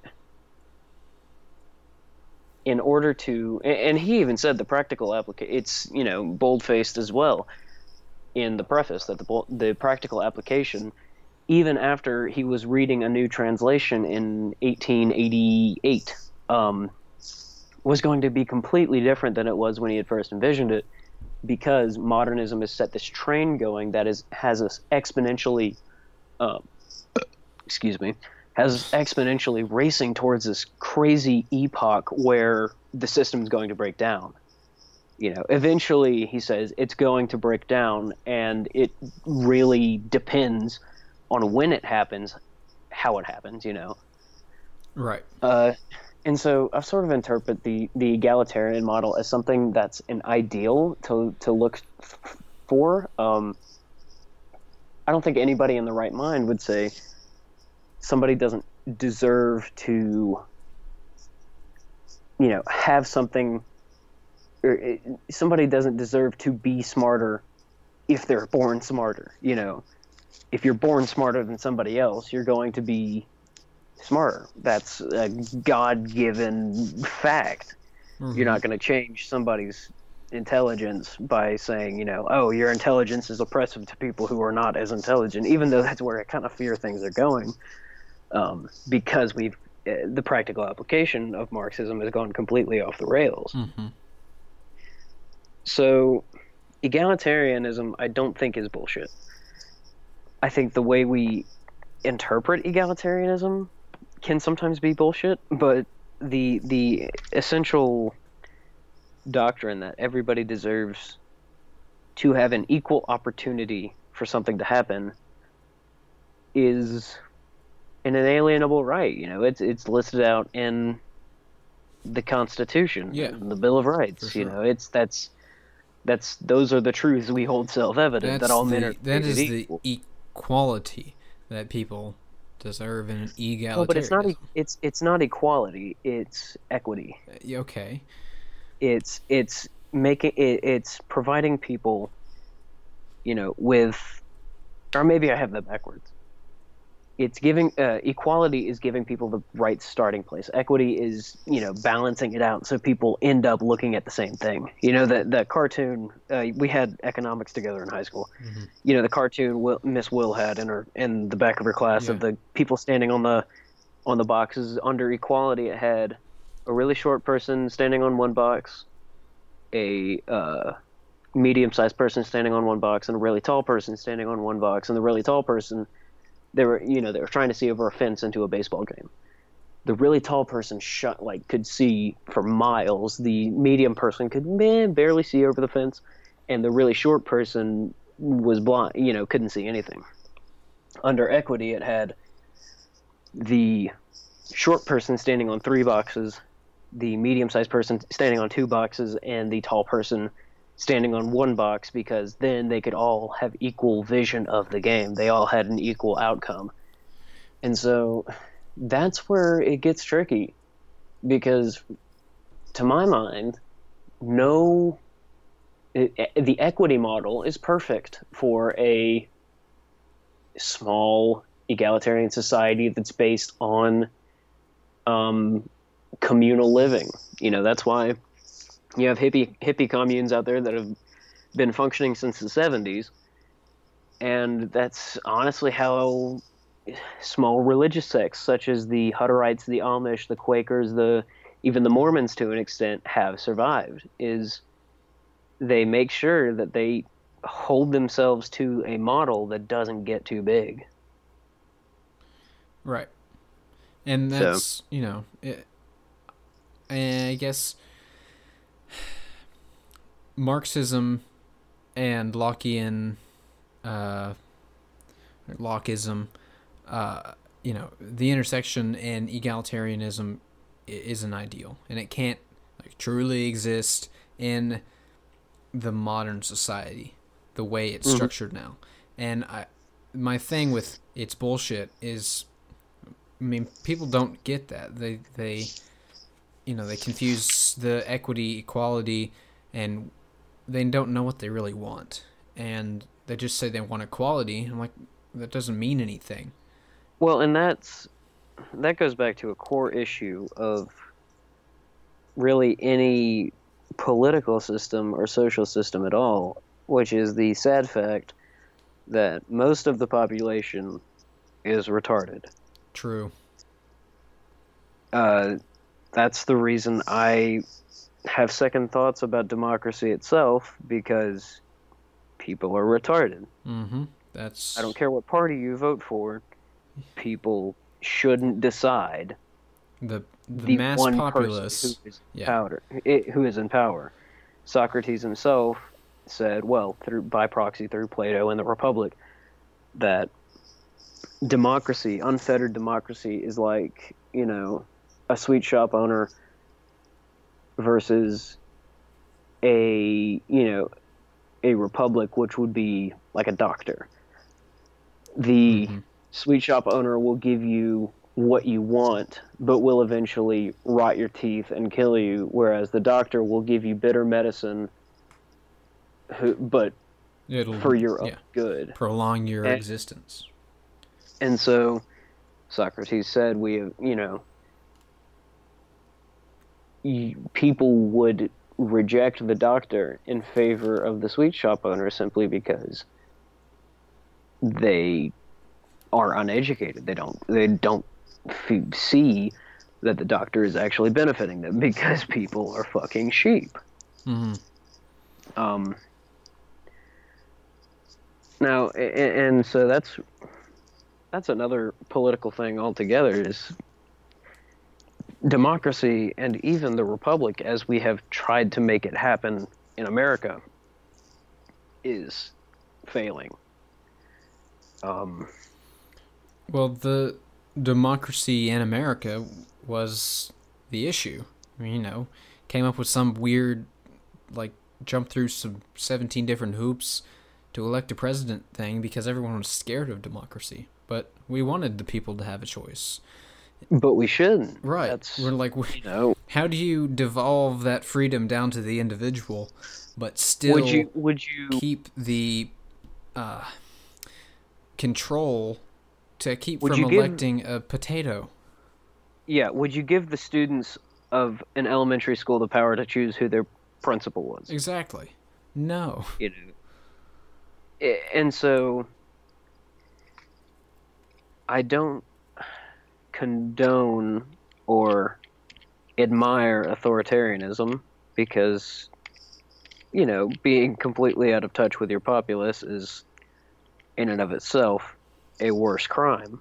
in order to, and he even said the practical application, it's, you know, bold-faced as well in the preface, that the the practical application, even after he was reading a new translation in eighteen eighty-eight, um, was going to be completely different than it was when he had first envisioned it, because modernism has set this train going that is has us exponentially, uh, excuse me, has exponentially racing towards this crazy epoch where the system is going to break down. You know, eventually, he says, it's going to break down, and it really depends on when it happens, how it happens, you know. Right. Uh, and so I've sort of interpret the, the egalitarian model as something that's an ideal to to look f- for. Um, I don't think anybody in the right mind would say somebody doesn't deserve to you know, have something, or it, somebody doesn't deserve to be smarter if they're born smarter. You know, if you're born smarter than somebody else, you're going to be smarter. That's a God-given fact. Mm-hmm. You're not going to change somebody's intelligence by saying, you know, oh, your intelligence is oppressive to people who are not as intelligent, even though that's where I kind of fear things are going, um, because we've uh, the practical application of Marxism has gone completely off the rails. Mm-hmm. So egalitarianism, I don't think, is bullshit. I think the way we interpret egalitarianism can sometimes be bullshit, but the the essential doctrine that everybody deserves to have an equal opportunity for something to happen is an inalienable right. You know, it's it's listed out in the Constitution, yeah, the Bill of Rights. Sure. You know, it's that's that's those are the truths we hold self-evident, that's that all the, men are that is equal. The equality that people deserve in an egalitarianism. Oh, but it's not it's it's not equality, it's equity. Okay. It's it's making it, it's providing people, you know, with, or maybe I have that backwards. It's giving uh, equality is giving people the right starting place. Equity is, you know, balancing it out so people end up looking at the same thing. You know, that that cartoon, uh, we had economics together in high school. Mm-hmm. You know, the cartoon Will, Miss Will had in her in the back of her class, yeah, of the people standing on the on the boxes. Under equality, it had a really short person standing on one box, a uh, medium-sized person standing on one box, and a really tall person standing on one box. And the really tall person, they were, you know, they were trying to see over a fence into a baseball game. The really tall person shot, like, could see for miles. The medium person could man, barely see over the fence, and the really short person was blind, you know, couldn't see anything. Under equity, it had the short person standing on three boxes, the medium-sized person standing on two boxes, and the tall person standing on one box, because then they could all have equal vision of the game. They all had an equal outcome. And so that's where it gets tricky, because to my mind, no, it, the equity model is perfect for a small egalitarian society that's based on um, communal living. You know, that's why you have hippie hippie communes out there that have been functioning since the seventies, and that's honestly how small religious sects such as the Hutterites, the Amish, the Quakers, the even the Mormons to an extent have survived, is they make sure that they hold themselves to a model that doesn't get too big. Right. And that's, so, you know, it, I guess Marxism and Lockean, uh, Lockeism, uh, you know, the intersection in egalitarianism is an ideal, and it can't like truly exist in the modern society the way it's mm-hmm. structured now. And I, my thing with it's bullshit is, I mean, people don't get that. They they, you know, they confuse the equity, equality, and they don't know what they really want. And they just say they want equality. I'm like, that doesn't mean anything. Well, and that's that goes back to a core issue of really any political system or social system at all, which is the sad fact that most of the population is retarded. True. Uh, that's the reason I have second thoughts about democracy itself, because people are retarded. Mm-hmm. That's. I don't care what party you vote for. People shouldn't decide. The the, the mass one populace person who is, yeah. power, it, who is in power. Socrates himself said, well, through by proxy through Plato and the Republic, that democracy, unfettered democracy, is like, you know, a sweet shop owner versus a, you know, a republic, which would be like a doctor. The mm-hmm. sweet shop owner will give you what you want, but will eventually rot your teeth and kill you, whereas the doctor will give you bitter medicine, who, but It'll, for your own yeah, good. prolong your And- existence. And so, Socrates said, we have, you know, you, people would reject the doctor in favor of the sweet shop owner simply because they are uneducated. They don't, they don't f- see that the doctor is actually benefiting them because people are fucking sheep. Mm-hmm. Um, now, and, and so that's that's another political thing altogether, is democracy and even the republic, as we have tried to make it happen in America, is failing. Um, Well, the democracy in America was the issue. I mean, you know, came up with some weird, like, jump through some seventeen different hoops to elect a president thing because everyone was scared of democracy. But we wanted the people to have a choice. but we shouldn't. Right. That's, We're like, we, you know, how do you devolve that freedom down to the individual, but still would you would you keep the uh, control to keep Would from you give- electing a potato? yeah would you give the students of an elementary school the power to choose who their principal was? Exactly. No. You know, I- and so I don't condone or admire authoritarianism, because, you know, being completely out of touch with your populace is in and of itself a worse crime.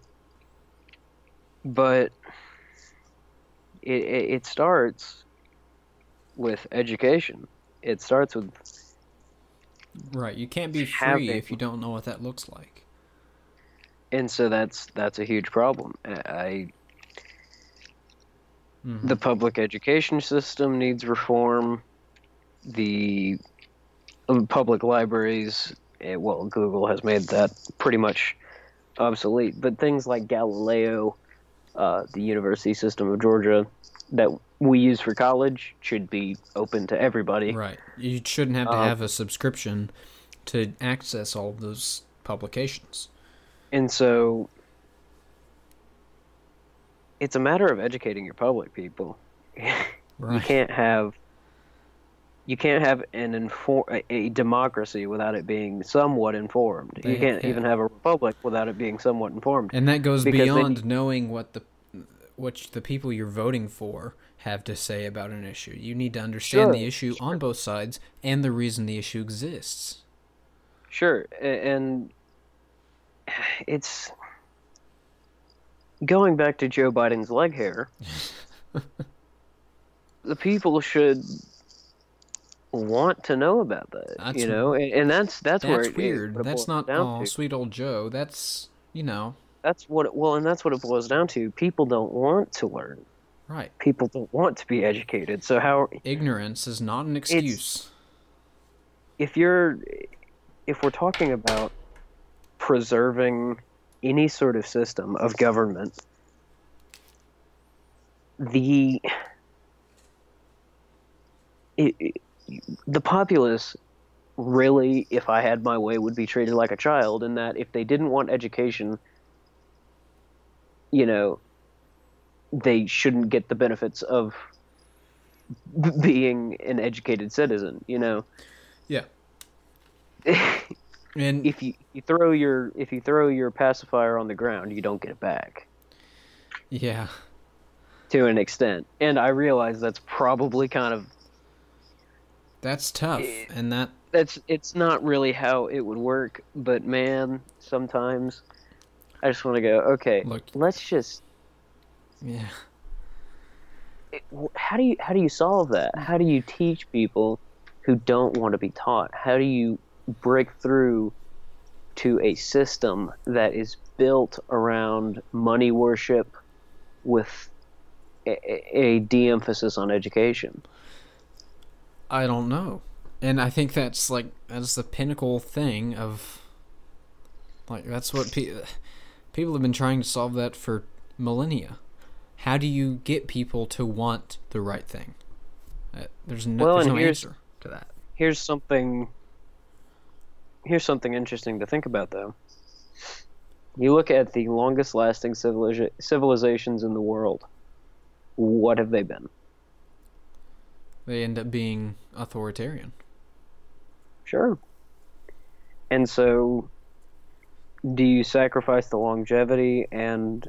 But it, it, it starts with education. It starts with Right. You can't be free Having- if you don't know what that looks like. and so that's that's a huge problem. I Mhm. the public education system needs reform. The um, public libraries, eh, well, Google has made that pretty much obsolete. But things like Galileo, uh, the University System of Georgia, that we use for college, should be open to everybody. Right. You shouldn't have to Um, have a subscription to access all of those publications. And so it's a matter of educating your public, people. You Right. can't have you can't have an infor- a, a democracy without it being somewhat informed. They- you can't yeah. even have a republic without it being somewhat informed. And that goes Because they- beyond knowing what the what the people you're voting for have to say about an issue. You need to understand Sure, the issue sure. on both sides and the reason the issue exists. Sure, a- and it's going back to Joe Biden's leg hair. The people should want to know about that, That's- you know, and, and that's that's, where That's it, weird. It, what it That's boils not down oh, to. sweet old Joe. That's, you know, That's what it, well, and that's what it boils down to. People don't want to learn. right. People don't want to be educated. So how Ignorance is not an excuse. if you're if we're talking about preserving any sort of system of government, the it, it- the populace really, if I had my way, would be treated like a child, in that if they didn't want education, you know, they shouldn't get the benefits of b- being an educated citizen, you know. Yeah. And if you, you throw your if you throw your pacifier on the ground, you don't get it back, yeah. to an extent. And I realize that's probably kind of That's tough. Eh, And that that's it's not really how it would work, but man, sometimes I just want to go, okay, Look- let's just yeah. it- wh- how do you how do you solve that? How do you teach people who don't want to be taught? How do you break through to a system that is built around money worship with a, a a de-emphasis on education? I don't know. And I think that's like that's the pinnacle thing of like that's what pe- people have been trying to solve that for millennia. How do you get people to want the right thing? Uh, there's no, Well, there's and no here's- answer to that. Here's something. Here's something interesting to think about, though. You look at the longest-lasting civiliza- civilizations in the world. What have they been? They end up being authoritarian. Sure. And so, do you sacrifice the longevity and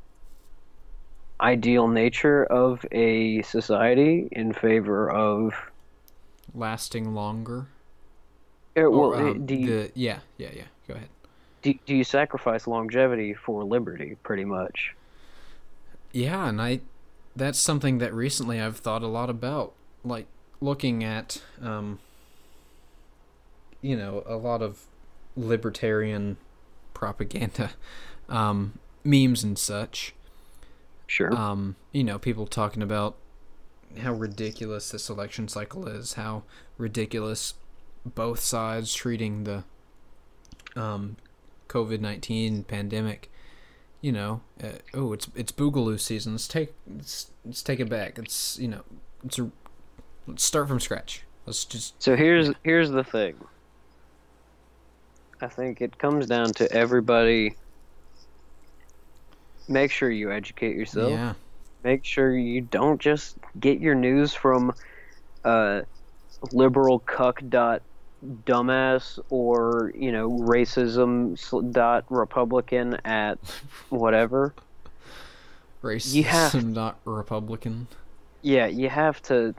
ideal nature of a society in favor of? Lasting longer. er, Well, Or, um, do you the, yeah, yeah, yeah. Go ahead. do, do you sacrifice longevity for liberty? Pretty much. Yeah, and I that's something that recently I've thought a lot about, like looking at um you know, a lot of libertarian propaganda, um memes and such. Sure. Um, you know, people talking about how ridiculous this election cycle is, how ridiculous both sides treating the um COVID nineteen pandemic. You know, uh, oh, it's it's Boogaloo season. Let's take let's, let's take it back. It's you know, it's a, let's start from scratch. Let's just So here's here's the thing. I think it comes down to everybody. Make sure you educate yourself. yeah, Make sure you don't just get your news from uh, liberal cuck dot dumbass or you know racism sl- dot republican at whatever. racism, You have- not Republican. Yeah, you have to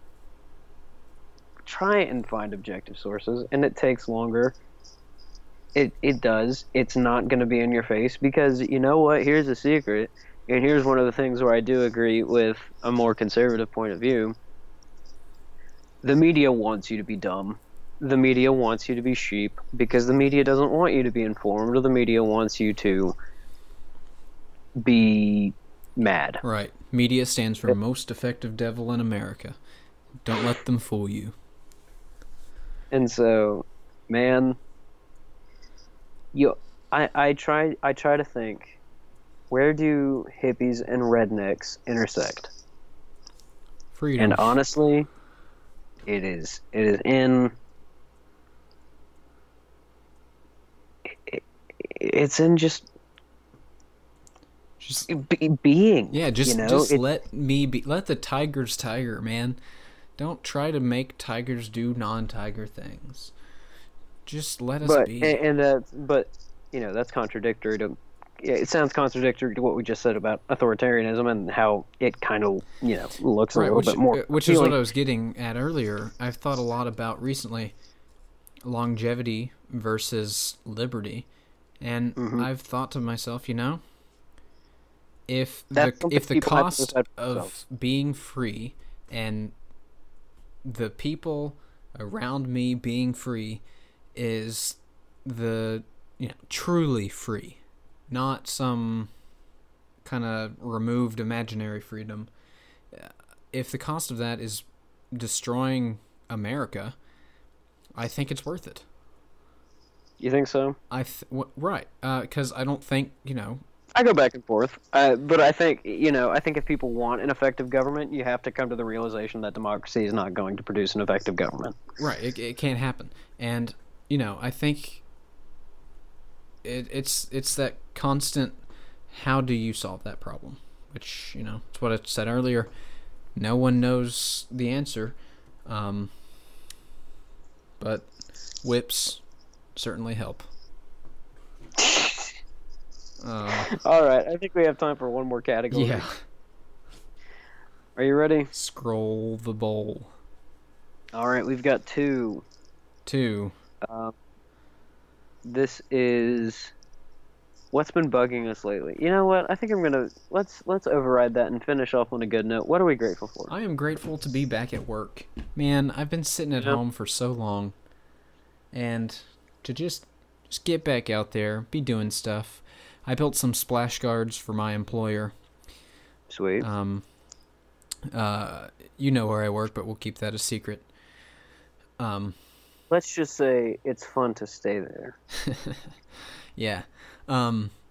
try and find objective sources, and it takes longer. It it does. It's not going to be in your face because you know what? Here's a secret, and here's one of the things where I do agree with a more conservative point of view. The media wants you to be dumb. The media wants you to be sheep because the media doesn't want you to be informed, or the media wants you to be mad. Right. Media stands for most effective devil in America. Don't let them fool you. And so, man, you, I, I try, I try to think, where do hippies and rednecks intersect? Freedom. And honestly, it is, it is in, it, it's in just just be, being. yeah, just you know? just It- let me be. Let the tigers tiger, man. Don't try to make tigers do non-tiger things. Just let us but be. and, and that's but you know that's contradictory to. Yeah, it sounds contradictory to what we just said about authoritarianism and how it kind of you know looks a Right, little which, bit more. uh, which is appealing. what I was getting at earlier. I've thought a lot about recently longevity versus liberty, and Mhm. I've thought to myself, you know, if That's the something if the people have to cost decide for of themselves. being free and the people around me being free is the you know truly free, not some kind of removed imaginary freedom. If the cost of that is destroying America, I think it's worth it. You think so? I th- w- right, because I don't think you know. I go back and forth, uh, but I think you know I think if people want an effective government, you have to come to the realization that democracy is not going to produce an effective government. Right, it, it can't happen, and you know I think it, it's it's that constant. How do you solve that problem? Which you know, it's what I said earlier. No one knows the answer, um, but whips certainly help. Uh, All right, I think we have time for one more category. yeah. Are you ready? Scroll the bowl. All right, we've got two. Two. Um, this is what's been bugging us lately. You know what? I think I'm gonna let's let's override that and finish off on a good note. What are we grateful for? I am grateful to be back at work. Man, I've been sitting at Yep. home for so long, and to just just get back out there, be doing stuff. I built some splash guards for my employer. Sweet. Um, uh, you know where I work, but we'll keep that a secret. Um, Let's just say it's fun to stay there. yeah. Um,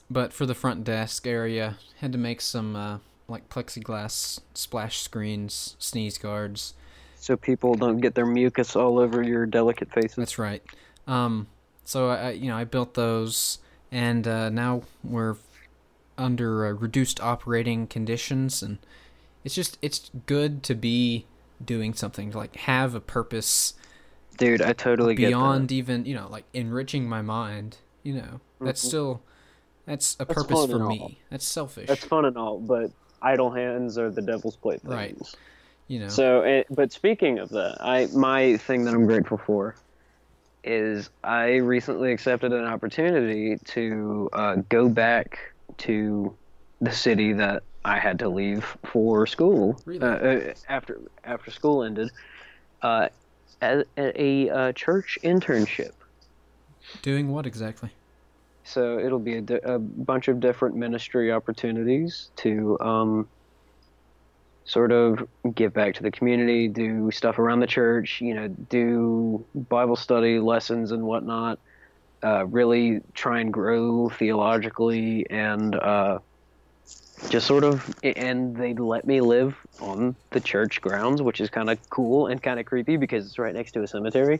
but for the front desk area, had to make some uh, like plexiglass splash screens, sneeze guards. So people don't get their mucus all over your delicate faces. That's right. Um, so I, you know, I built those, and uh, now we're under uh, reduced operating conditions, and it's just it's good to be doing something, to like have a purpose. Dude, I totally get beyond that. even, you know, like enriching my mind. You know, that's Mhm. still that's a That's purpose fun for and me. all. That's selfish. That's fun and all, but idle hands are the devil's playthings. Right. You know. So, it, but speaking of that, I my thing that I'm grateful for is I recently accepted an opportunity to uh, go back to the city that I had to leave for school. Really? uh, uh, after after school ended, uh, at, at a uh, church internship. Doing what exactly? So it'll be a, di- a bunch of different ministry opportunities to um, sort of give back to the community, do stuff around the church, you know, do Bible study lessons and whatnot, uh, really try and grow theologically, and uh, just sort of, and they let me live on the church grounds, which is kind of cool and kind of creepy because it's right next to a cemetery.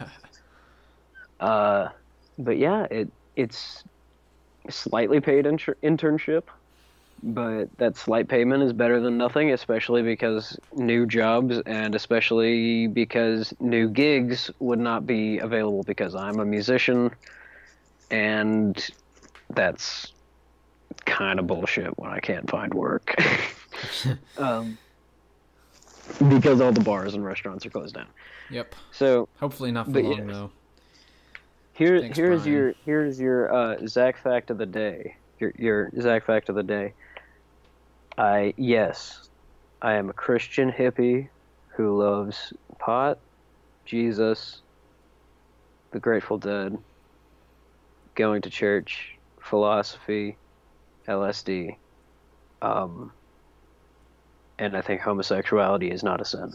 uh, but yeah, it it's slightly paid inter- internship. But that slight payment is better than nothing, especially because new jobs and especially because new gigs would not be available because I'm a musician, and that's kind of bullshit when I can't find work. um, because all the bars and restaurants are closed down. Yep. So hopefully not for but long yes. though. Here, Thanks, here's Brian. your here's your uh, Zach fact of the day. Your your Zach fact of the day. I yes, I am a Christian hippie who loves pot, Jesus, the Grateful Dead, going to church, philosophy, L S D, um, and I think homosexuality is not a sin.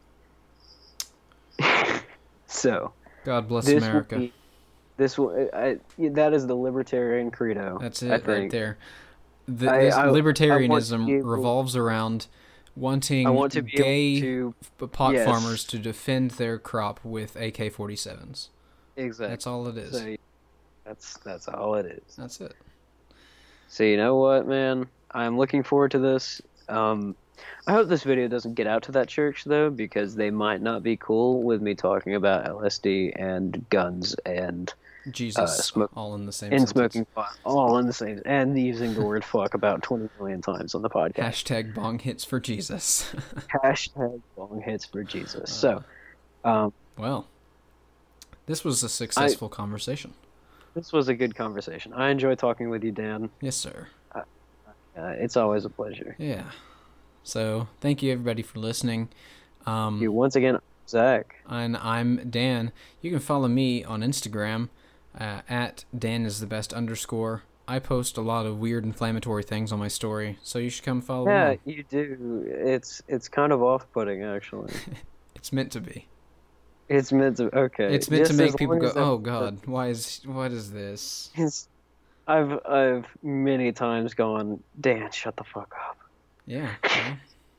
So God bless this America. will be, this will I, that is the libertarian credo. That's I it right think. there. The, I- this I- I want to libertarianism be able- revolves around wanting I want to be gay able to f- pot yes. farmers to defend their crop with A K forty-sevens. exactly. That's all it is. So that's that's all it is. That's it. So you know what, man? I'm looking forward to this. Um, I hope this video doesn't get out to that church though, because they might not be cool with me talking about L S D and guns and Jesus, uh, smoke all in the same and sentence. smoking pot, all in the same, and using the word "fuck" about twenty million times on the podcast. Hashtag bong hits for Jesus. Hashtag long hits for Jesus. So, um, Well, this was a successful conversation. this was a good conversation. I enjoy talking with you, Dan. Yes, sir. Uh, it's always a pleasure. Yeah. So, thank you everybody for listening. Um, You once again, Zach. and I'm Dan. You can follow me on Instagram uh, at Dan is the best underscore. I post a lot of weird inflammatory things on my story, so you should come follow Yeah, along. you do. It's it's kind of off-putting, actually. It's meant to be. It's meant to. Okay. It's meant to Just make as people long go, as that- "Oh God, why is what is this?" It's, I've I've many times gone, Dan, shut the fuck up. Yeah. Well,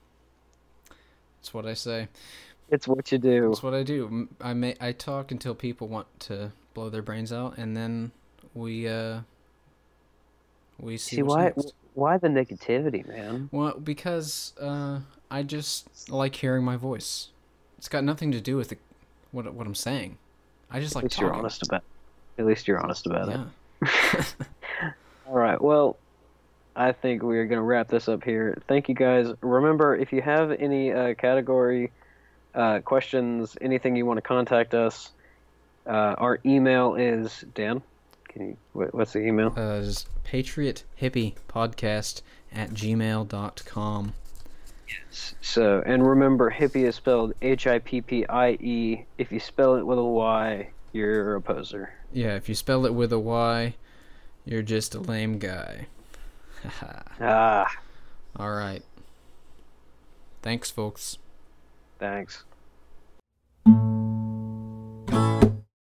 that's what I say. It's what you do. That's what I do. M- I may I talk until people want to blow their brains out, and then we uh we see, See what's why next. why the negativity, man? Well, because uh I just like hearing my voice. It's got nothing to do with the, what what I'm saying. I just At like least talking. you're honest about. At least you're honest about Yeah. it. All right. Well, I think we're gonna wrap this up here. Thank you guys. Remember, if you have any uh, category uh, questions, anything you want to contact us, uh, our email is Dan. Can you? What, what's the email? Uh, just Patriot Hippie Podcast at gmail dot com. So, and remember, hippie is spelled H I P P I E. If you spell it with a Y, you're a poser. Yeah, if you spell it with a Y, you're just a lame guy. Ah, All right. Thanks, folks. thanks.